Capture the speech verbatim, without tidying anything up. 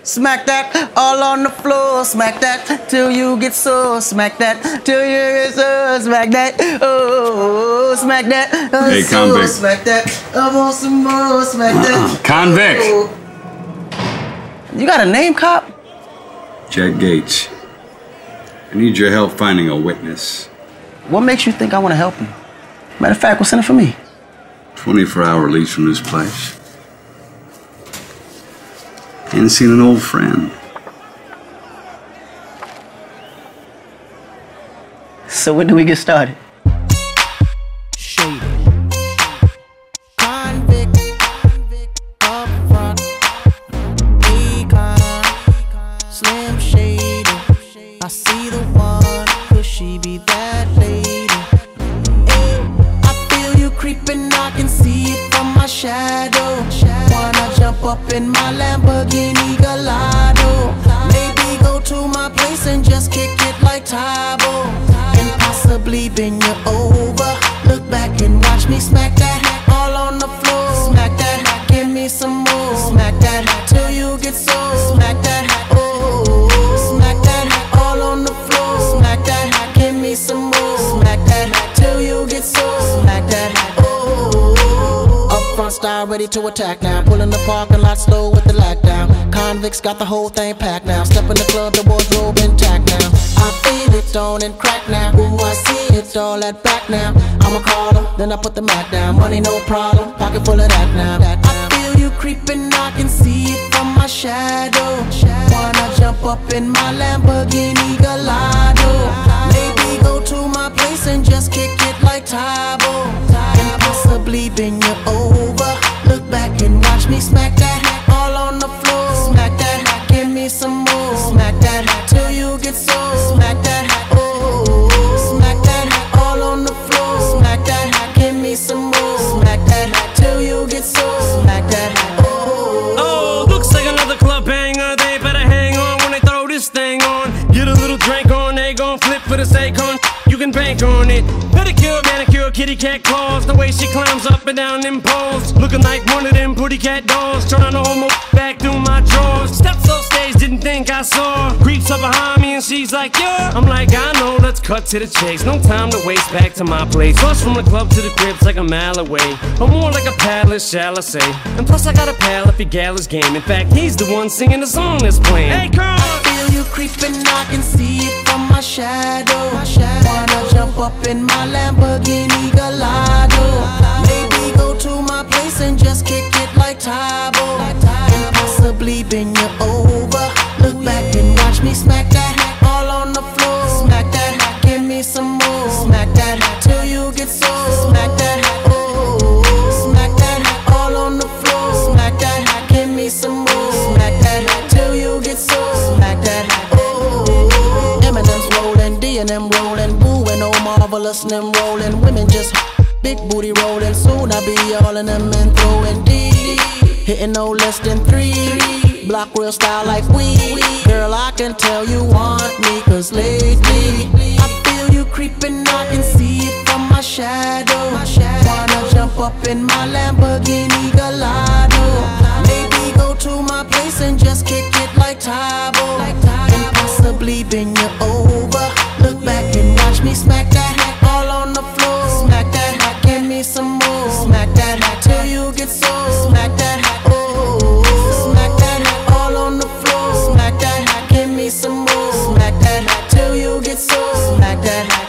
Smack that all on the floor. Smack that till you get sore. Smack that till you get sore. Smack that. Oh, smack that. Oh, hey, so, convict. Smack that. I want some more. Smack that. Convict. Oh. You got a name, cop? Jack Gates. I need your help finding a witness. What makes you think I want to help you? Matter of fact, what's in it for me? twenty-four hour lease from this place. Ain't seen an old friend. So when do we get started? Shady. Convict. Up front. Econ. Slim Shady. I see the one. Could she be that lady? Hey, I feel you creeping. I can see it from my shadow. Wanna jump up in my Lamborghini Gallardo. Maybe go to my place and just kick it like Tybo. And possibly bend you over. Look back and watch me smack that all on the floor. Smack that, give me some more. Smack that till you get sore. Smack that, oh, smack that all on the floor. Smack that, give me some more. Smack that till you get sore. Smack that, oh. Up front style ready to attack now. Pulling the parking lot slow with the lockdown. Convicts got the whole thing packed now. Step in the club, the wardrobe intact now. I feel it on and crack now. Ooh, I see it all at back now. I'ma call them, then I put the Mac down. Money no problem, pocket full of that now. That now. I feel you creeping, I can see it from my shadow. Wanna jump up in my Lamborghini Gallardo. Maybe go to my place and just kick it like Tybo. And possibly bend you over. Look back and watch me smack that all on the floor. Smack that, give me some more. Smack that till you get sore. Smack that, oh, smack that all on the floor. Smack that, give me some more. Smack that till you get sore. Smack that, oh. Oh, looks like another club banger. They better hang on when they throw this thing on. Get a little drink on, they gon' flip for the sake on. You can bank on it. Pedicure, manicure, kitty cat claws. The way she climbs up and down them poles. Looking like one of them pretty cat dolls. Turn on the homo back through my drawers. Steps off stage, didn't think I saw. Creeps up behind me and she's like, yeah. I'm like, I know, let's cut to the chase. No time to waste, back to my place. Plus from the club to the crib's like a mile away. Or more like a palace, shall I say. And plus I got a pal if your gal is game. In fact, he's the one singing the song that's playing. Hey, girl! I feel you creeping, I can see it from my shadow. Wanna jump up in my Lamborghini Gallardo. Maybe go to my place and just kick it like Tybo. And possibly bend you over. Look back and watch me smack that all on the floor. Smack that, give me some more. Smack that till you get sore. Smack that, oh, smack that all on the floor. Smack that, give me some more. Smack that till you get sore. Smack that, oh. Eminem's rolling, D and M rolling, Boo and oh marvelous and them rolling. Women just big booty rolling. Soon I be all in them and throwing D. Hitting no less than three. Block real style like we. Girl, I can tell you want me, cause lately I feel you creeping, I can see it from my shadow. Wanna jump up in my Lamborghini Gallardo. Maybe go to my place and just kick it like Tybo. And possibly bend you over. Look back and watch me smack that all on the floor. Smack that, give me some more. Smack that till you get sore. Smack that, oh, smack that all on the floor. Smack that, give me some more. Smack that till you get sore. Smack that.